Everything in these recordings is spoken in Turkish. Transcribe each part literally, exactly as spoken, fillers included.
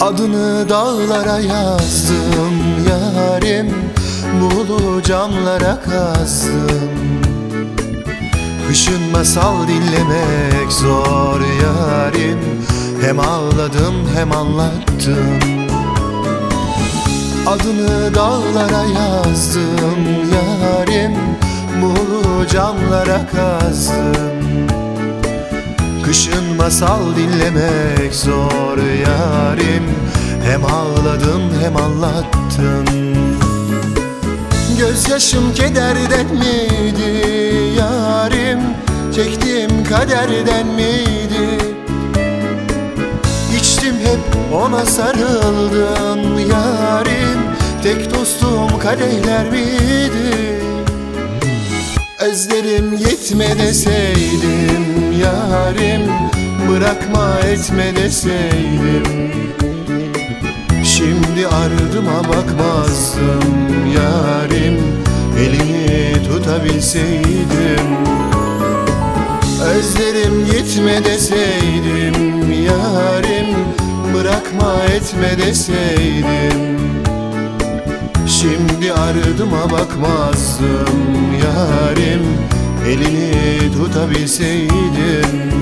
Adını dağlara yazdım yarim, buğulu camlara kazdım. Kışın masal dinlemek zor yarim, hem ağladım hem anlattım. Adını dağlara yazdım yarim, buğulu camlara kazdım. Kışın masal dinlemek zor yarim, hem ağladım hem anlattım. Gözyaşım kederden miydi yarim, çektiğim kaderden miydi? İçtim hep ona sarıldım yarim, tek dostum kadehler miydi? Özlerim yetme deseydim yarim, bırakma etme deseydim, şimdi ardıma bakmazdım yarim, elini tutabilseydim. Özlerim yetme deseydim yarim, bırakma etme deseydim, şimdi ardıma bakmazdım yarim, elini tutabilseydim.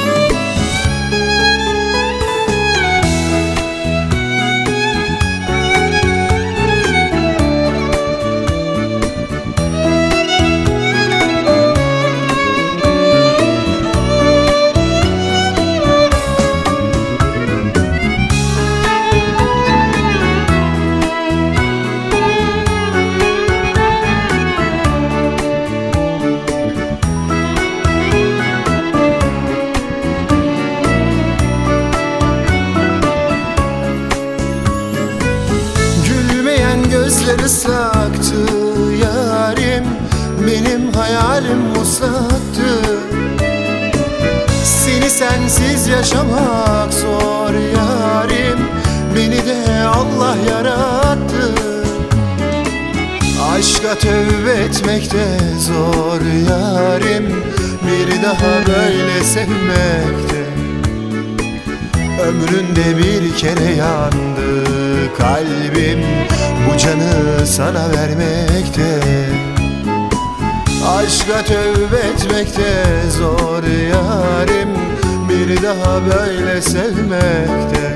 Gözleri saktı yarim, benim hayalim muslaktı. Seni sensiz yaşamak zor yarim, beni de Allah yarattı. Aşka tövbe etmek de zor yarim, bir daha böyle sevmekte. Ömründe bir kere yandı kalbim, bu canı sana vermekte. Aşka tövbe etmek de zor yarim, bir daha böyle sevmekte.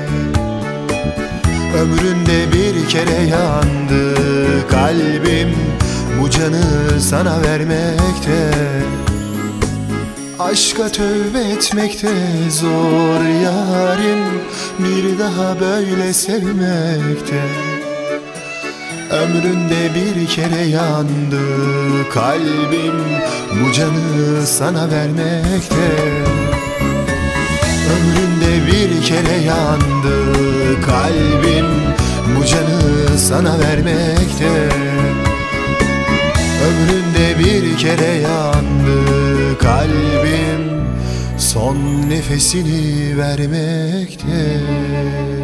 Ömründe bir kere yandı kalbim, bu canı sana vermekte. Aşka tövbe etmek de zor yarim, bir daha böyle sevmekte. Ömründe bir kere yandı kalbim, bu canı sana vermekte. Ömründe bir kere yandı kalbim, bu canı sana vermekte. Ömründe bir kere yandı kalbim, son nefesini vermekte.